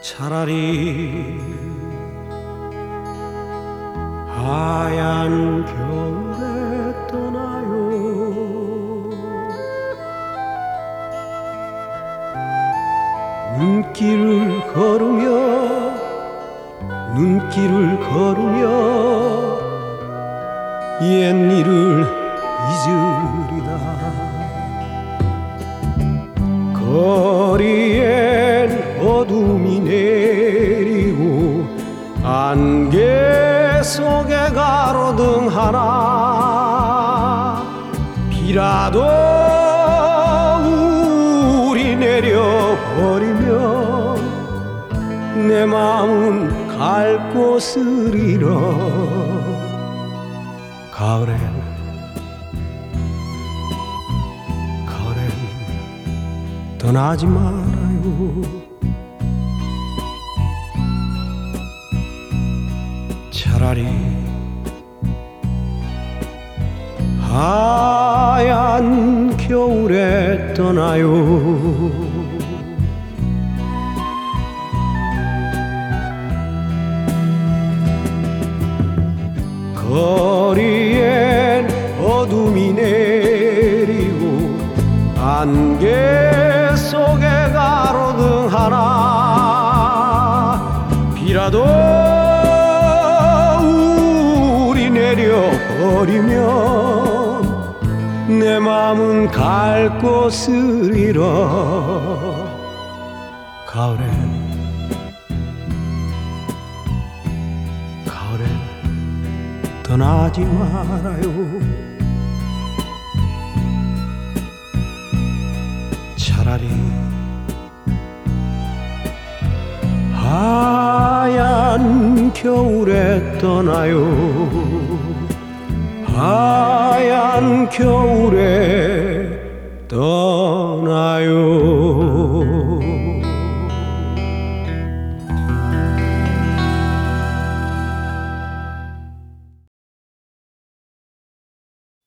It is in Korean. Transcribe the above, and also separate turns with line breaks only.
차라리 하얀 겨울에 떠나요. 눈길을 걸으며 옛일을 잊으리다. 거리엔 어둠이 내리고 안개 속에 가로등 하나. 비라도 우리 내려버리면 내 마음은 갈 곳을 잃어. 가을엔 떠나지 말아요. 차라리 하얀 겨울에 떠나요. 거리엔 어둠이 내리고 안개 속에 가로등 하나. 비라도 우리 내려버리면 내 마음은 갈 곳을 잃어. 가을엔 떠나지 말아요. 차라리 하얀 겨울에 떠나요. 하얀 겨울에 떠나요.